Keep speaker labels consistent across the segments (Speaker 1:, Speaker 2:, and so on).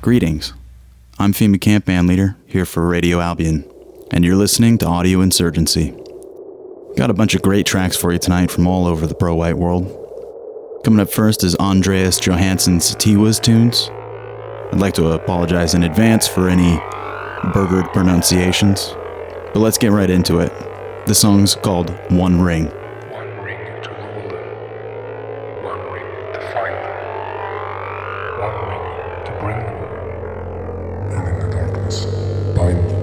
Speaker 1: Greetings. I'm FEMA Camp Band Leader, here for Radio Albion, and you're listening to Audio Insurgency. Got a bunch of great tracks for you tonight from all over the pro-white world. Coming up first is Andreas Johansson's Tiwaz tunes. I'd like to apologize in advance for any burgered pronunciations, but let's get right into it. The song's called One Ring.
Speaker 2: One ring to rule them, one ring to find them, one ring to bring them, and in the darkness, bind them.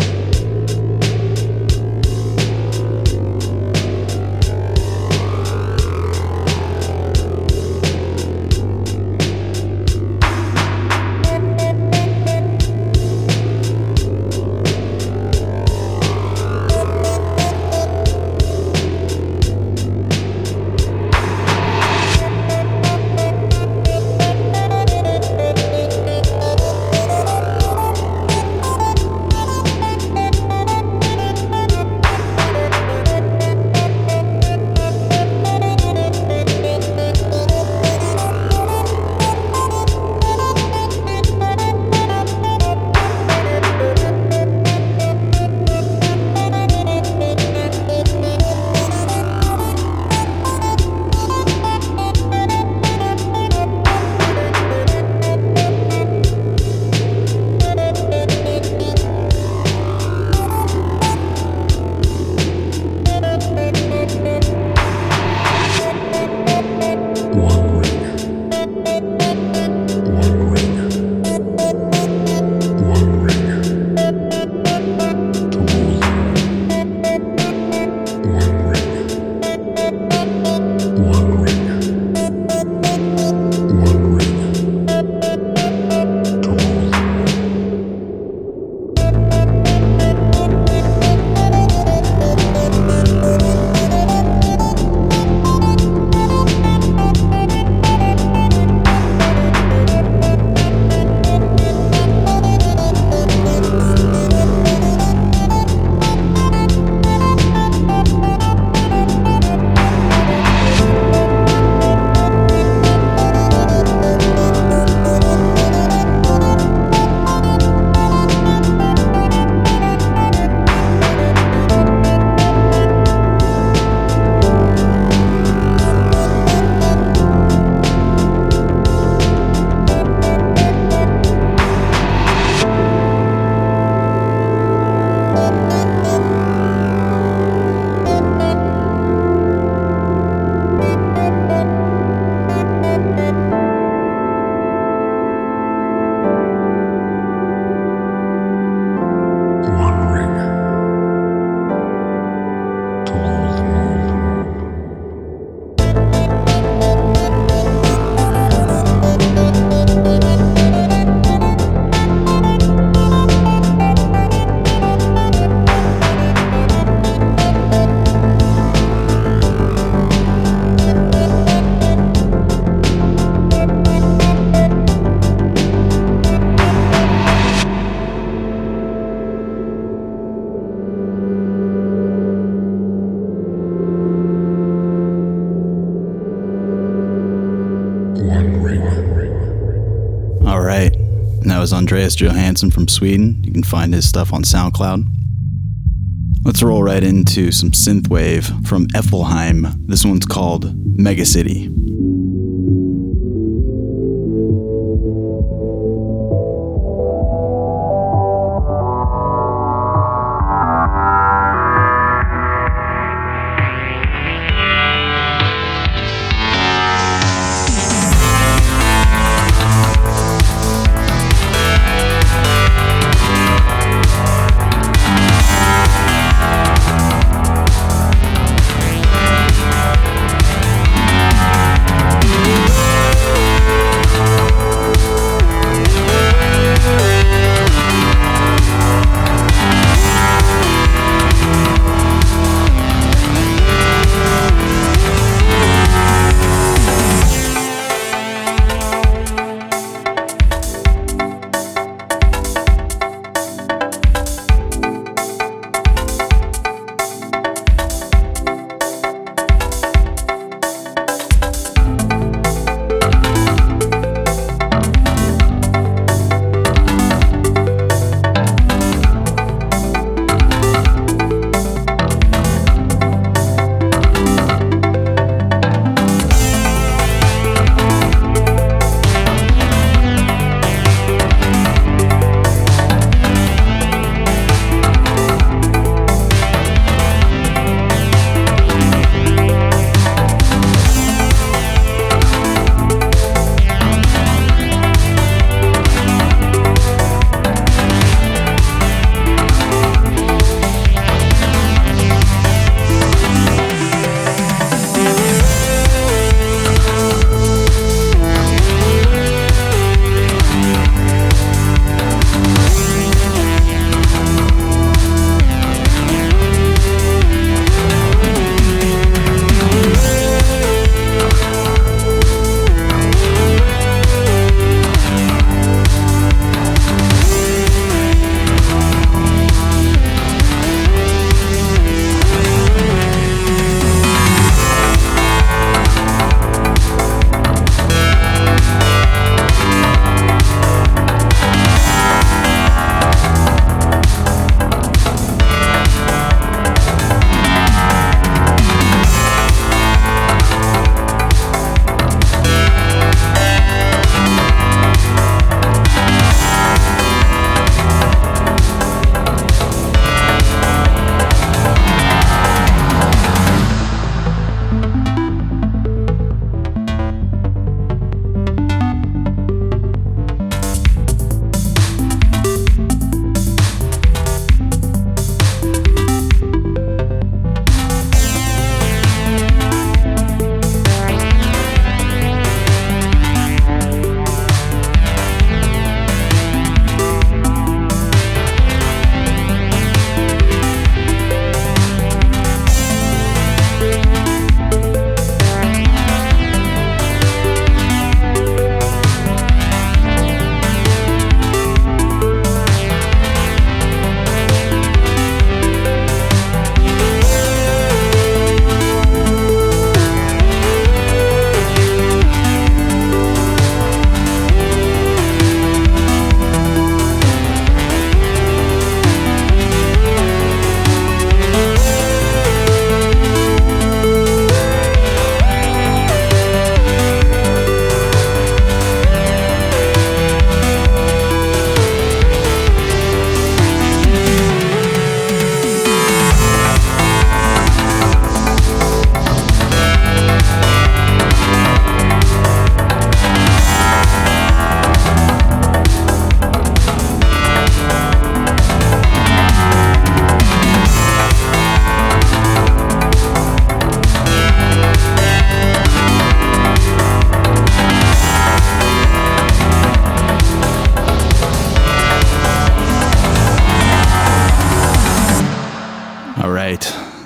Speaker 1: Andreas Johansson from Sweden. You can find his stuff on SoundCloud. Let's roll right into some synthwave from Effelheim. This one's called Megacity.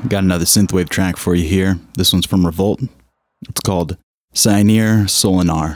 Speaker 1: Got another synthwave track for you here. This one's from Revolt. It's called Cyanir Solinar.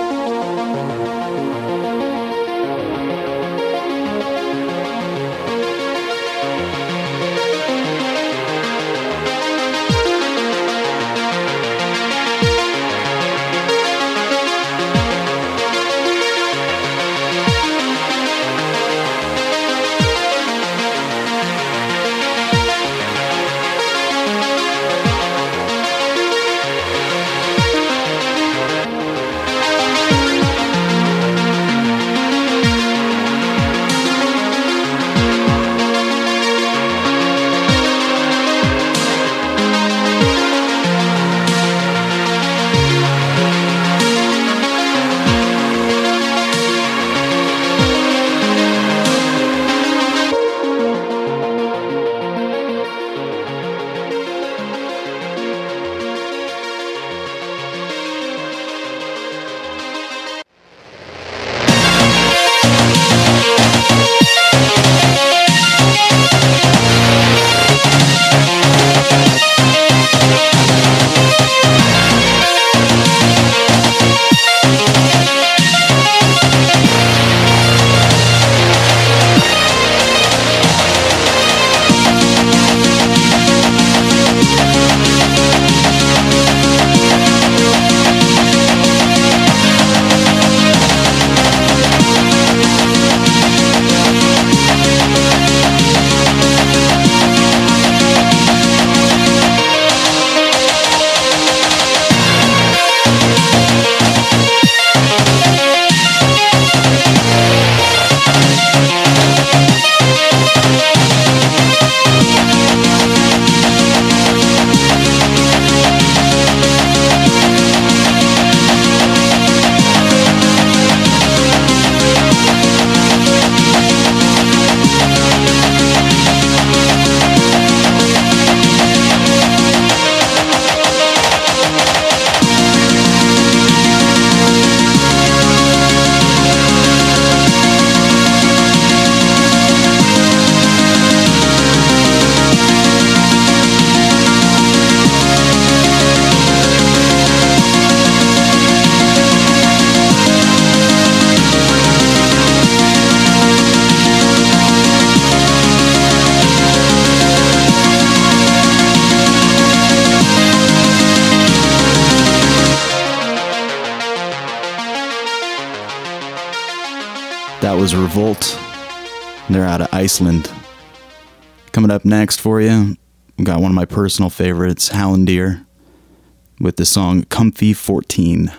Speaker 1: That was Revolt. They're out of Iceland. Coming up next for you, we got one of my personal favorites, Hallandir, with the song Comfy 14.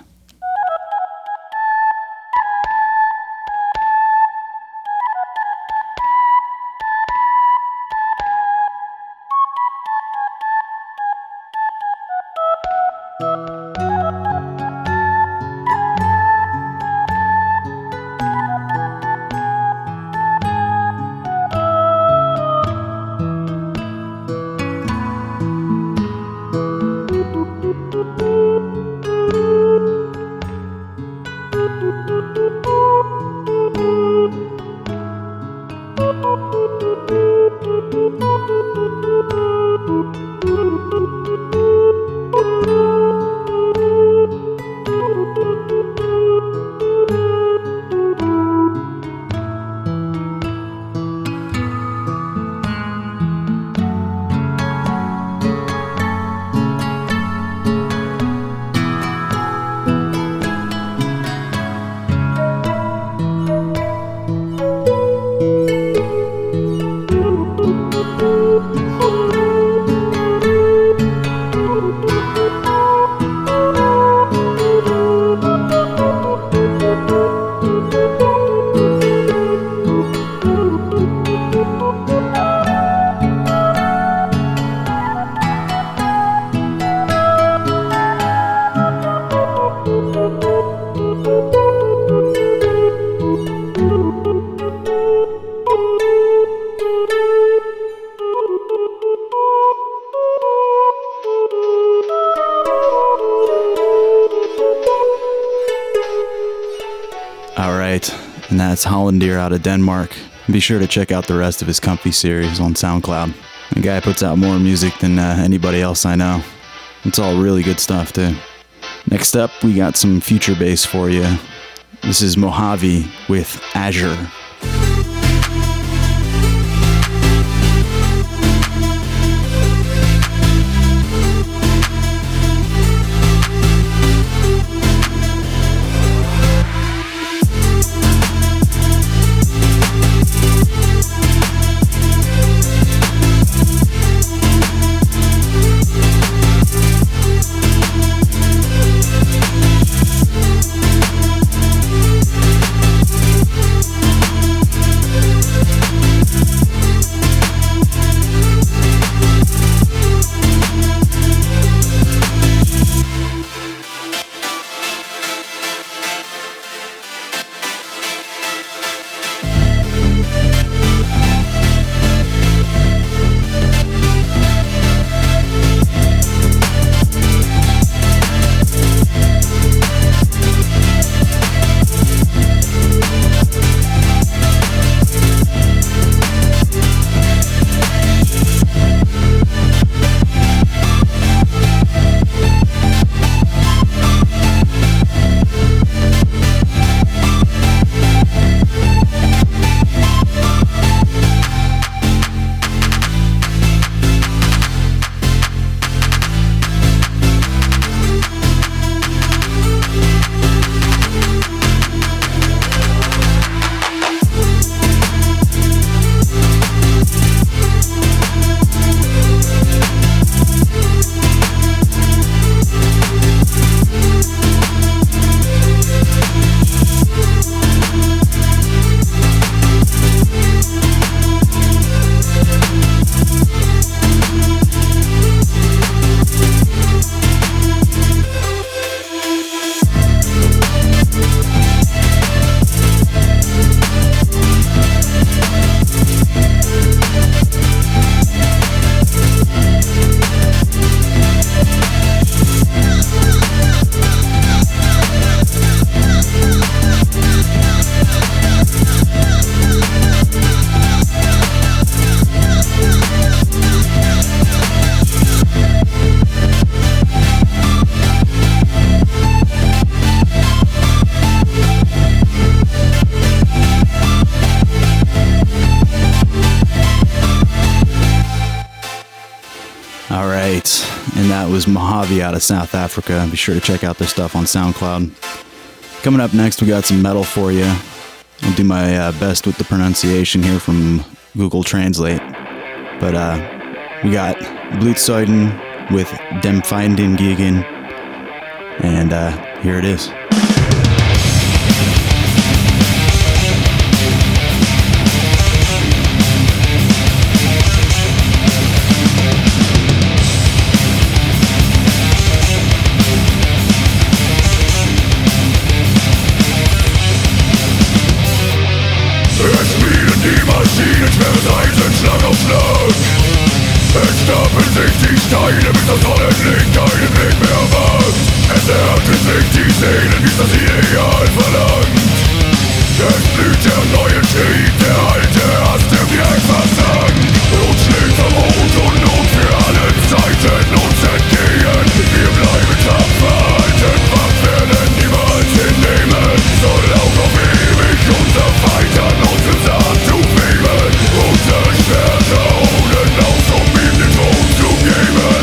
Speaker 1: And that's Hallandir out of Denmark. Be sure to check out the rest of his Comfy series on SoundCloud. The guy puts out more music than anybody else I know. It's all really good stuff, too. Next up, we got some future bass for you. This is Mojave with Azure. And that was Mojave out of South Africa. Be sure to check out their stuff on SoundCloud. Coming up next, we got some metal for you. I'll do my best with the pronunciation here from Google Translate. But we got Blutzeuden with Dem Feinden gegen. And here it is.
Speaker 3: Schlag auf Schlag. Es stapeln sich die Steine, bis das Sonnenlicht keinen Blick mehr wagt. Es erhalten sich die Seelen, bis das Ideal verlangt. Es blüht der neue Trieb, der alte Hass, der Berg versagt. Blut schlägt vom Mond und Not für alle Zeiten uns entgegen. Wir bleiben tapfer, halten wach, werden niemals hinnehmen. Soll auch auf ewig unser Feind an unseren Saat zu weben. Unser Schwert erholen aus, um ihm den Thron zu geben.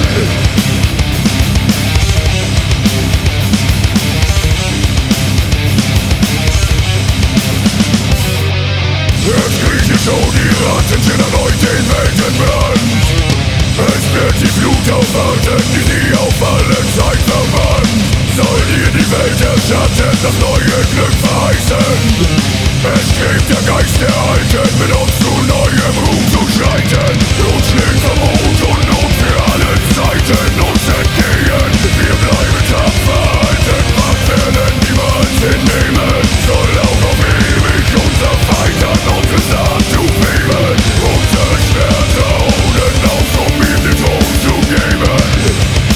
Speaker 3: Es kriechen schon die Ratten, sind erneut den Weltenbrand. Es wird die Flut aufwarten, die sie auf alle Zeit verbannt. Soll dir die Welt erschatten, das neue Glück verheißen. Es strebt der Geist der Alten, mit uns zu neuem Ruhm zu schreiten. Blut schlägt vom Mond und Not für alle Zeiten uns entgegen. Wir bleiben tapfer, halten wach, werden niemals hinnehmen. Soll auch auf ewig unser Feind an unsere Saat zu weben. Unser Schwert erholen aus, um ihm den Thron zu geben.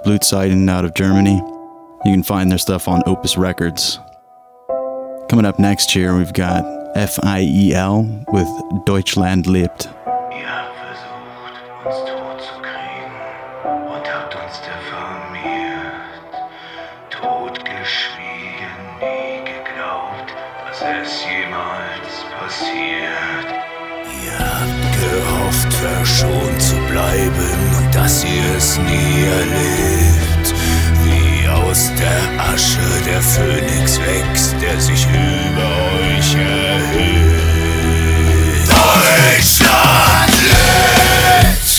Speaker 1: Blutszeiten out of Germany. You can find their stuff on Opus Records. Coming up next here, we've got FIEL with Deutschland lebt.
Speaker 4: Ihr habt versucht, uns tot zu kriegen und habt uns diffamiert. Totgeschwiegen, nie geglaubt, dass es jemals passiert. Ihr habt gehofft, verschont zu bleiben und dass ihr es nie erlebt. Wie aus der Asche der Phönix wächst, der sich über euch erhebt. Deutschland lebt!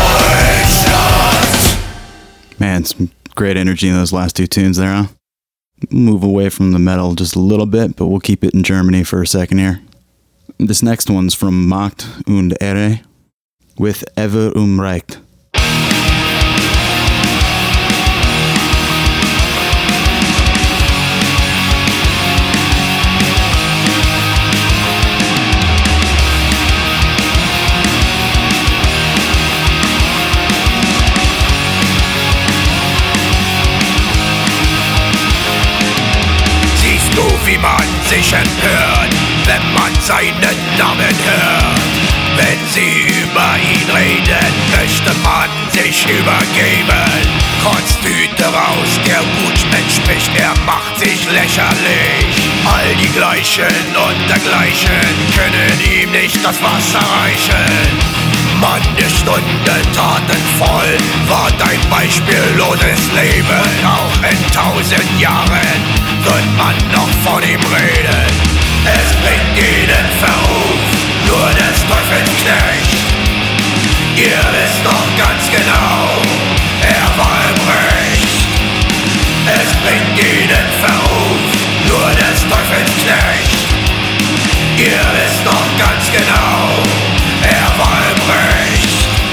Speaker 1: Man, some great energy in those last two tunes there, huh? Move away from the metal just a little bit, but we'll keep it in Germany for a second here. This next one's from Macht und Ehre with Ever Recht.
Speaker 3: Wie man sich empört, wenn man seinen Namen hört. Wenn sie über ihn reden, möchte man sich übergeben. Kotztüte raus, der Gutmensch spricht, er macht sich lächerlich. All die Gleichen und dergleichen können ihm nicht das Wasser reichen. Mann der Stunde, tatenvoll war dein beispielloses Leben. Auch in 1000 Jahren wird man noch von ihm reden. Es bringt jeden Verruf, nur des Teufels Knecht. Ihr wisst doch ganz genau, er war im Recht. Es bringt jeden Verruf, nur des Teufels Knecht. Ihr wisst doch ganz genau, er war im Recht.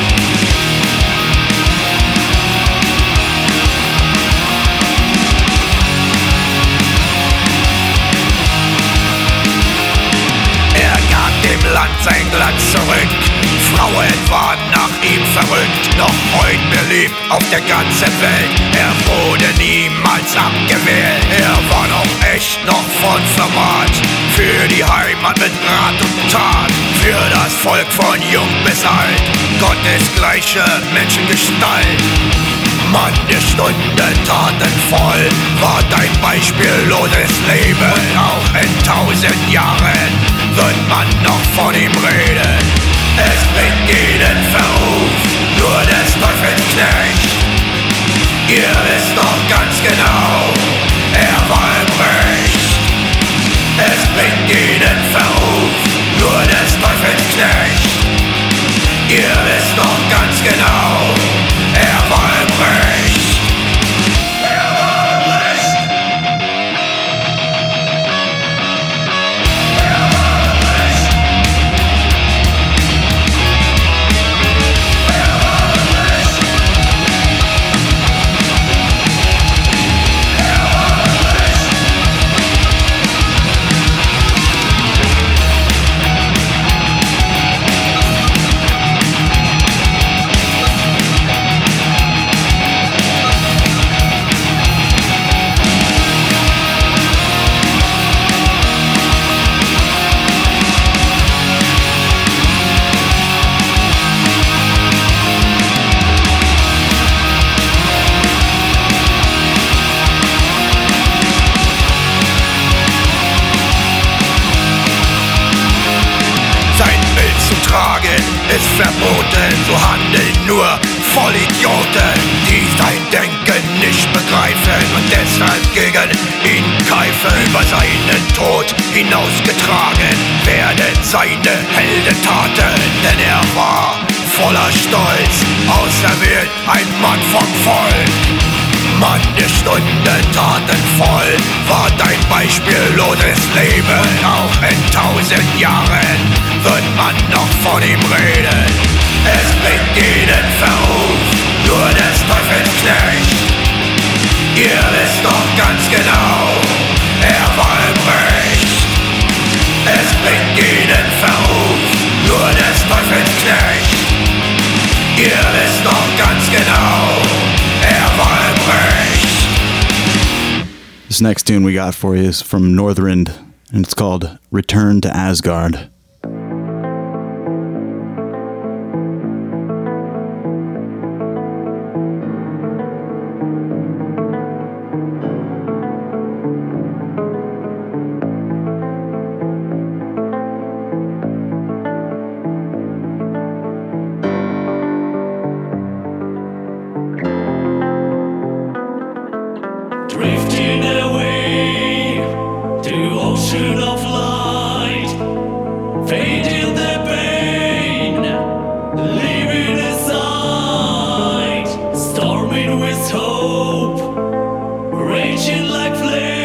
Speaker 3: Er gab dem Land sein Glanz zurück. Frauen waren nach ihm verrückt, noch heute beliebt auf der ganzen Welt. Er wurde niemals abgewählt. Er war noch echt, noch von Format. Für die Heimat mit Rat und Tat. Für das Volk von jung bis alt. Gottes gleiche Menschengestalt. Mann der Stunde, tatenvoll war dein beispielloses Leben. Und auch in 1000 Jahren wird man noch von ihm reden. Es bringt jeden Verruf, nur des Teufels Knecht. Ihr wisst doch ganz genau, er war im Recht. Es bringt jeden Verruf, nur des Teufels Knecht. Ihr wisst doch ganz genau, er war im Recht. Er war im Recht. Er war im Recht. Er war im Recht. Er war im Recht. Sein Bild zu tragen ist verboten, so handeln nur Vollidioten, die sein Denken nicht begreifen und deshalb gegen ihn keifen. Über seinen Tod hinausgetragen werden seine Heldentaten, denn er war voller Stolz, auserwählt, ein Mann vom Volk. Mann der Stunde, tatenvoll war dein beispielloses Leben. Auch in 1000 Jahren wird man noch von ihm reden. Es bringt jeden Verruf, nur des Teufels Knecht. Ihr wisst doch ganz genau, er war im Recht. Es bringt jeden Verruf, nur des Teufels Knecht. Ihr wisst doch ganz genau, er war im Recht.
Speaker 1: This next tune we got for you is from Northrend, and it's called Return to Asgard.
Speaker 5: Drifting away to ocean of light, fading the pain, leaving aside, storming with hope, raging like flames.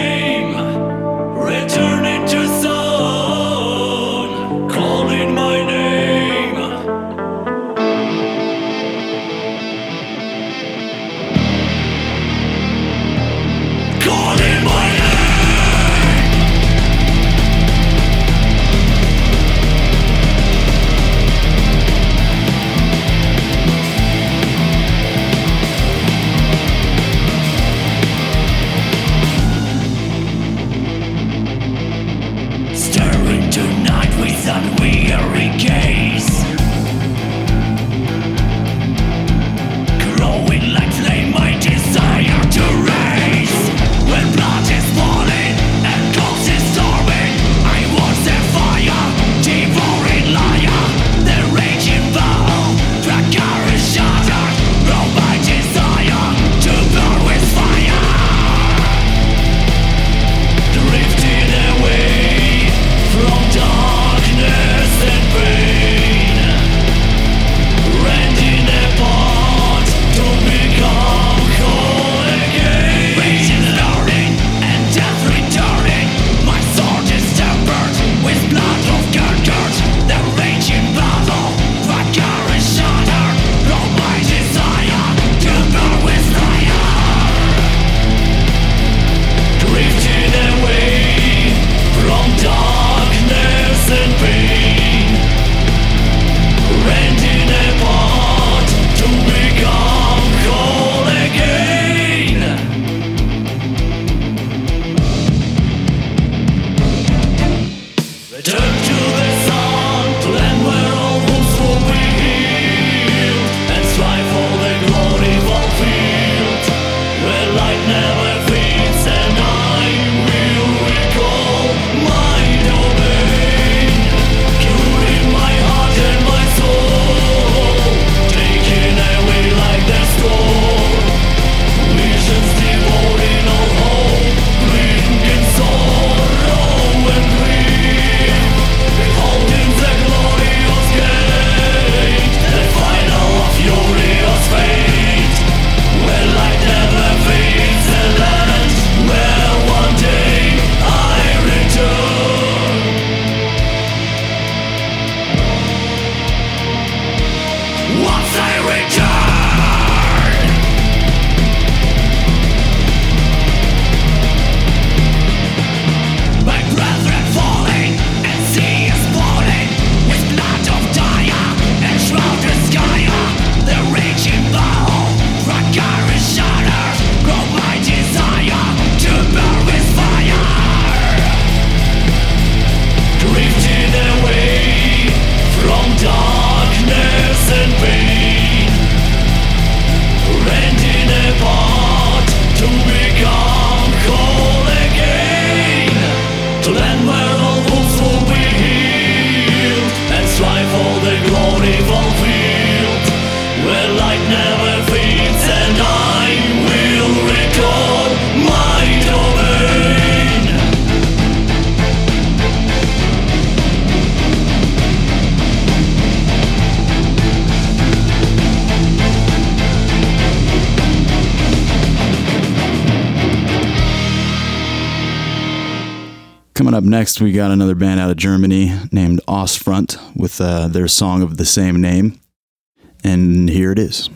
Speaker 1: Coming up next, we got another band out of Germany named Ostfront with their song of the same name. And here it is.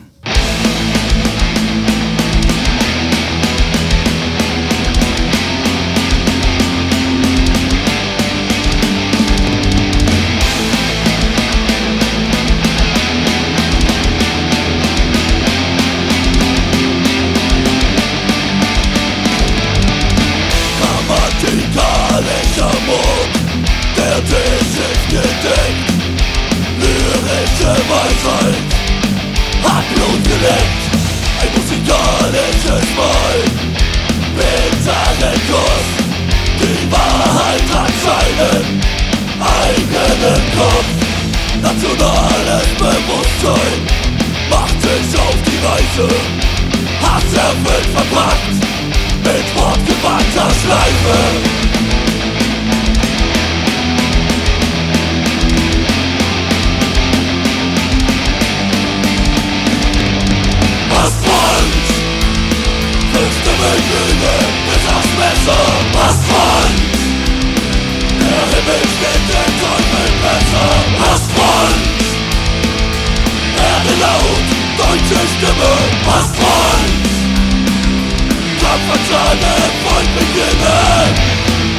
Speaker 3: Hat Blut geleckt, ein musikalisches Mal. Bittere Kuss, die Wahrheit hat seinen eigenen Kopf. Nationales Bewusstsein macht sich auf die Reise. Hass wird verpackt mit wortgewandter Schleife. Ostfront, fünfte Lüge bis aufs Messer. Ostfront, der Himmel steht dem Teufel besser. Ostfront, werde laut, deutsche Stimme. Ostfront, Kampfansage, Volk beginnen.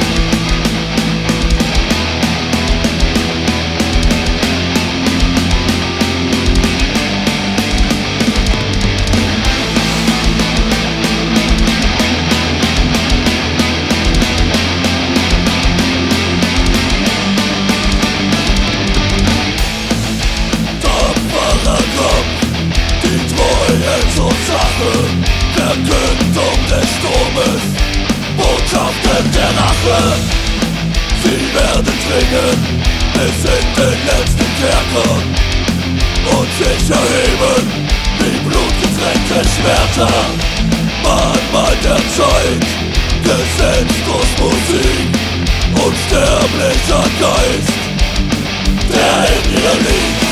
Speaker 3: Verkündung des Sturmes, Botschaften der Rache. Sie werden dringen bis in den letzten Kerker und sich erheben wie blutgetränkte Schwerter. Mahnmal der Zeit, gesetzlos Musik, unsterblicher Geist, der in ihr liegt.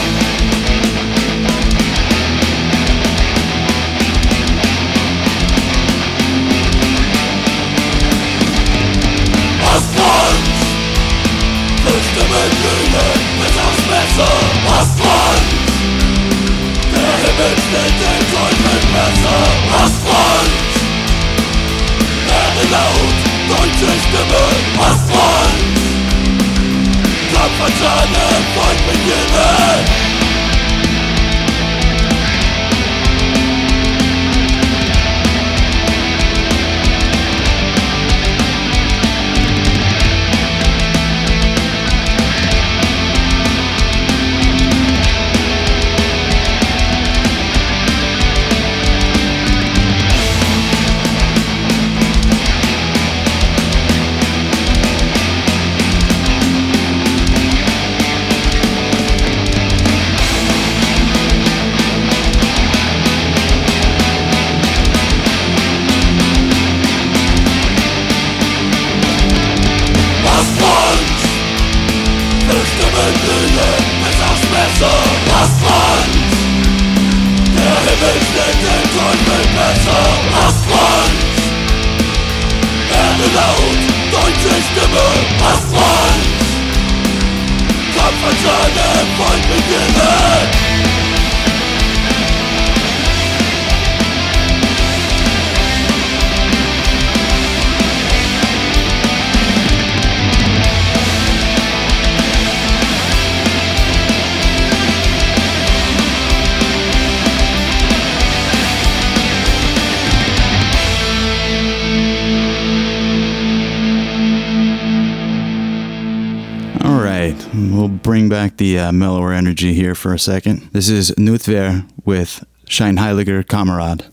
Speaker 3: Ostfront, fünfte Lüge bis aufs Messer. Ostfront, der Himmel steht dem Teufel besser. Ostfront, werde laut, deutsche Stimme. Ostfront, Kampfansage, Volk beginnen. Ostfront, der Himmel steht dem Teufel besser. Ostfront, werde laut, deutsche Stimme. Ostfront, Kampfansage, Volk beginnen.
Speaker 1: We'll bring back the mellower energy here for a second. This is Nutver with Scheinheiliger Kamerad.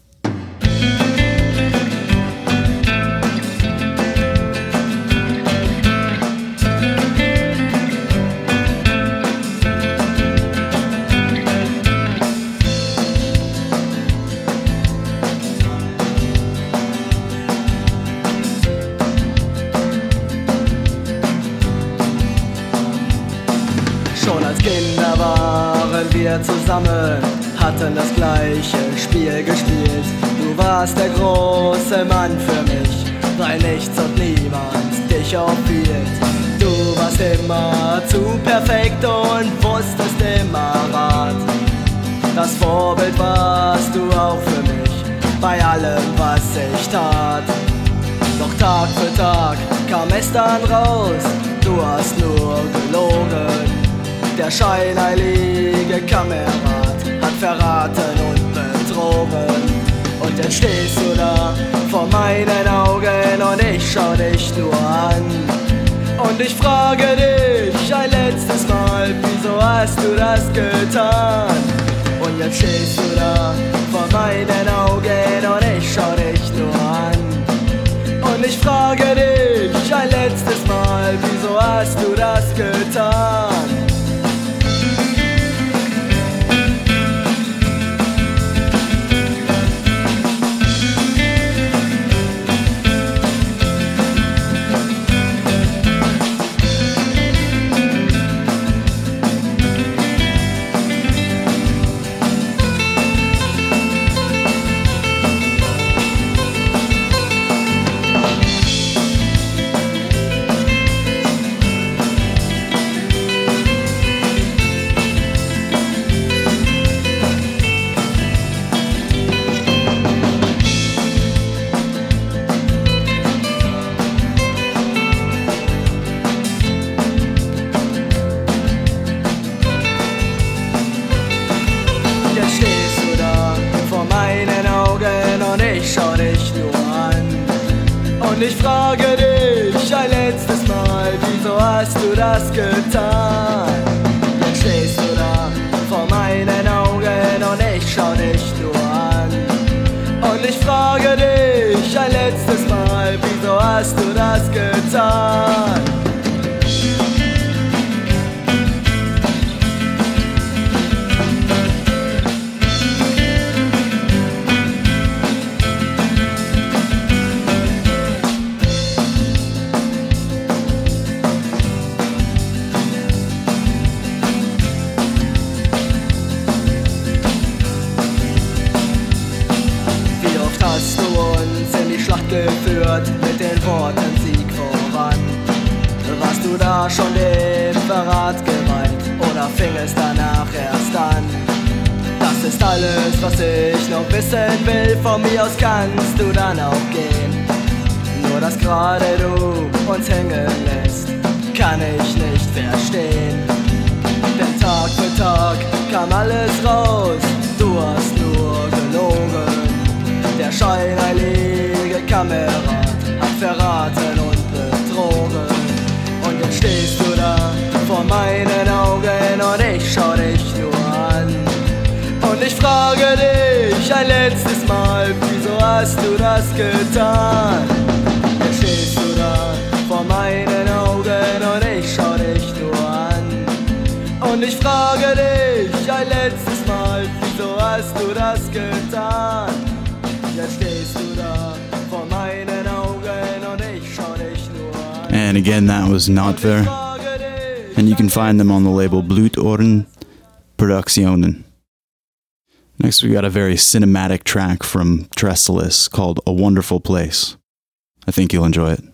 Speaker 6: Zusammen hatten das gleiche Spiel gespielt. Du warst der große Mann für mich, weil nichts und niemand dich dich aufhielt. Du warst immer zu perfekt und wusstest immer Rat. Das Vorbild warst du auch für mich, bei allem, was ich tat. Doch Tag für Tag kam es dann raus, du hast nur gelogen. Der scheinheilige Kamerad hat verraten und betrogen. Und jetzt stehst du da vor meinen Augen und ich schau dich nur an. Und ich frage dich ein letztes Mal, wieso hast du das getan? Und jetzt stehst du da vor meinen Augen und ich schau dich nur an. Und ich frage dich ein letztes Mal, wieso hast du das getan? Und ich frage dich ein letztes Mal, wieso hast du das getan? Jetzt stehst du da vor meinen Augen und ich schau dich nur an. Und ich frage dich ein letztes Mal, wieso hast du das getan? Geführt mit den Worten Sieg voran. Warst du da schon dem Verrat geweiht oder fing es danach erst an? Das ist alles, was ich noch wissen will. Von mir aus kannst du dann auch gehen. Nur dass gerade du uns hängen lässt, kann ich nicht verstehen. Denn Tag für Tag kam alles raus, du hast nur gelogen. Der scheinheilige Kamerad hat verraten und betrogen. Und jetzt stehst du da vor meinen Augen und ich schau dich nur an. Und ich frage dich ein letztes Mal, wieso hast du das getan? Jetzt stehst du da vor meinen Augen und ich schau dich nur an. Und ich frage dich ein letztes Mal, wieso hast du das getan? Jetzt stehst du da vor meinen Augen und ich schau dich nur an.
Speaker 1: And again, that was Notver. And you can find them on the label Blutohren Produktionen. Next, we got a very cinematic track from Tresalis called A Wonderful Place. I think you'll enjoy it.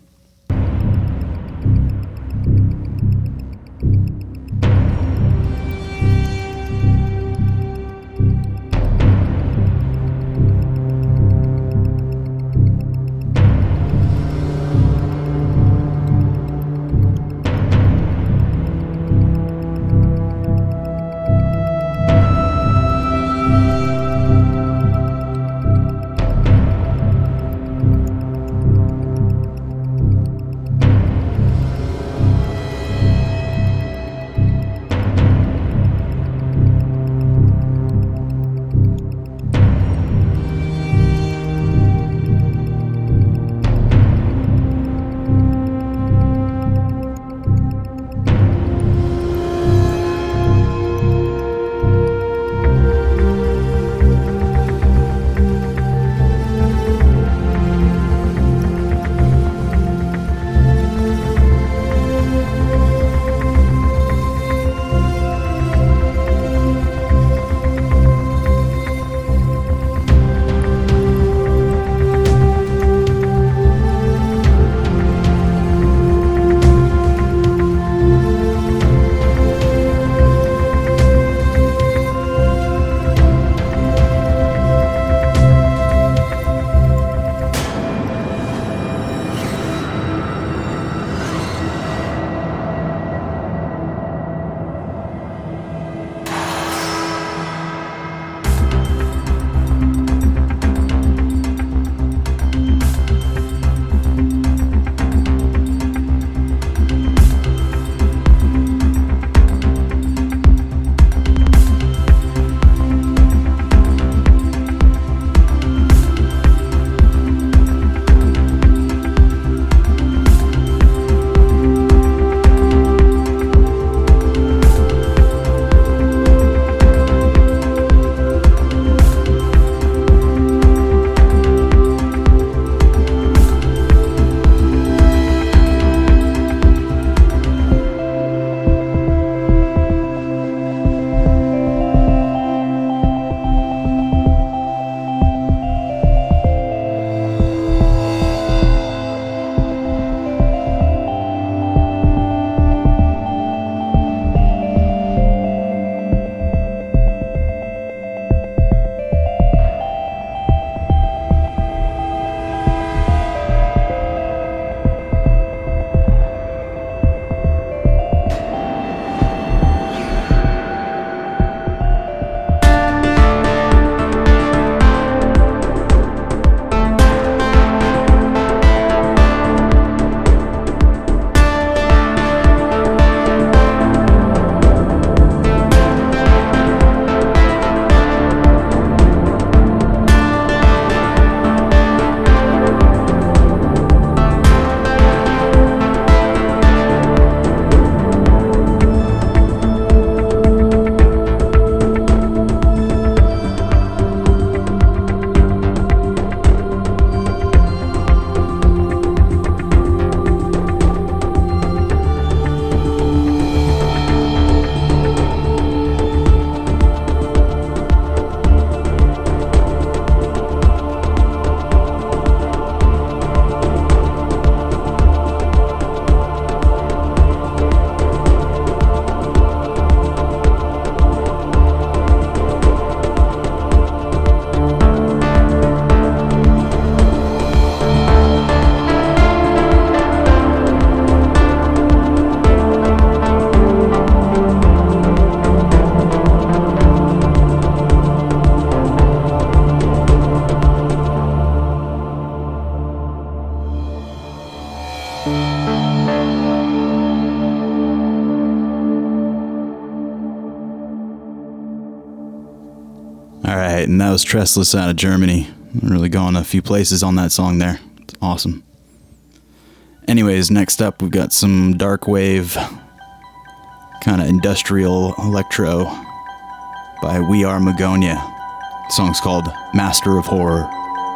Speaker 1: All right, and that was Trestless out of Germany. I'm really going a few places on that song there. It's awesome. Anyways, next up we've got some dark wave, kind of industrial electro by We Are Magonia. The song's called Master of Horror.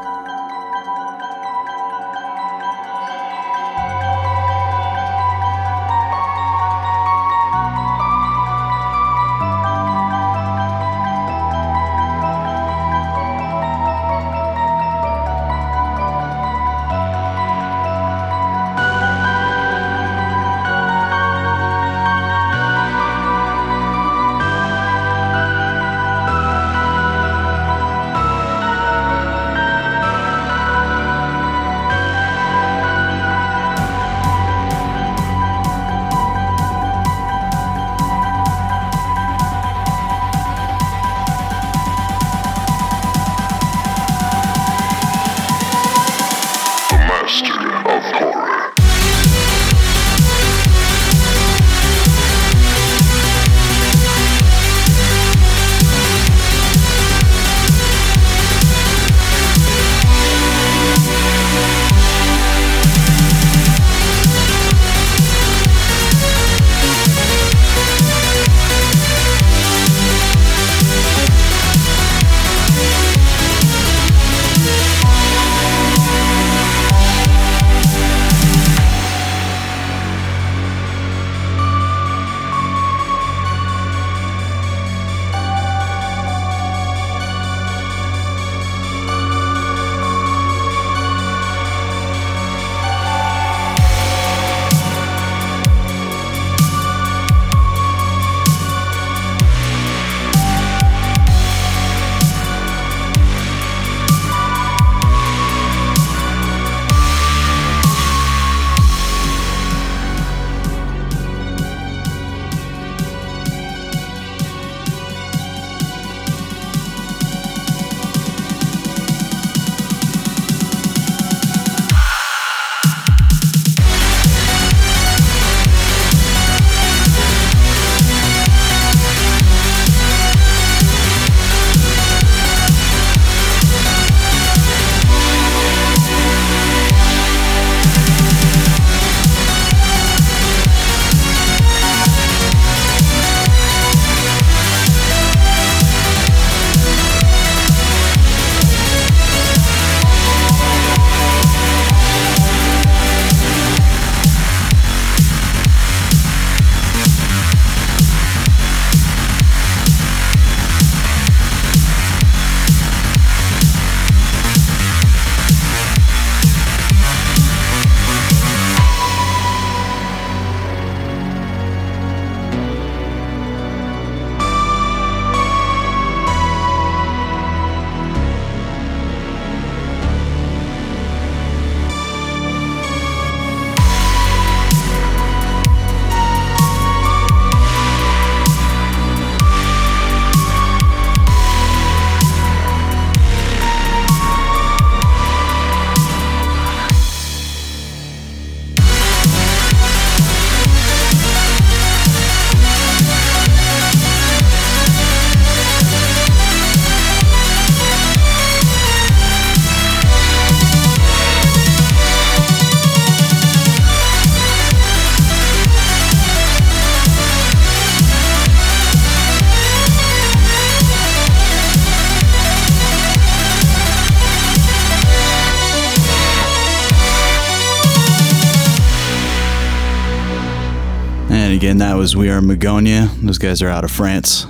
Speaker 1: Again, that was We Are Magonia. Those guys are out of France.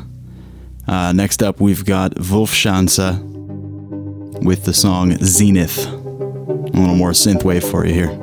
Speaker 1: Next up, we've got Wolfschanze with the song Zenith. A little more synthwave for you here.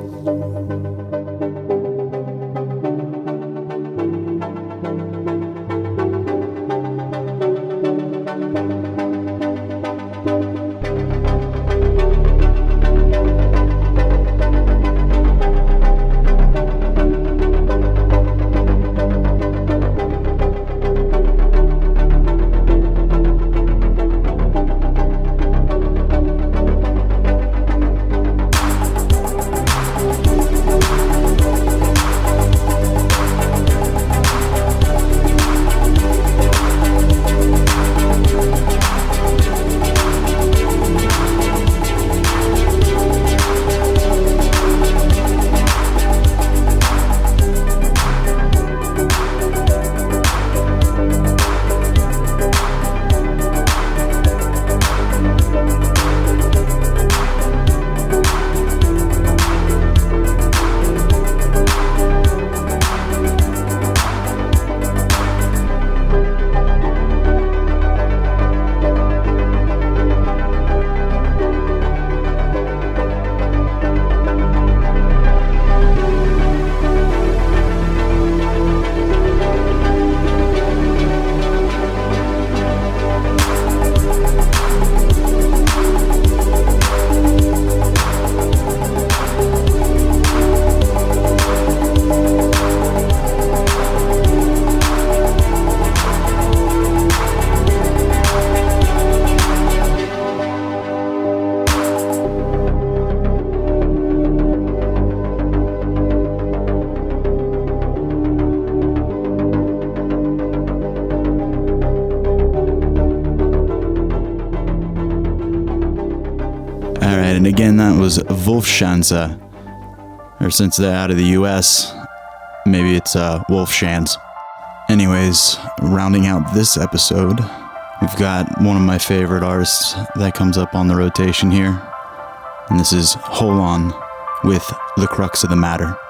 Speaker 1: Alright, and again, that was Wolfschanze. Or since they're out of the US, maybe it's Wolfschanz. Anyways, rounding out this episode, we've got one of my favorite artists that comes up on the rotation here. And this is Hold On with The Crux of the Matter.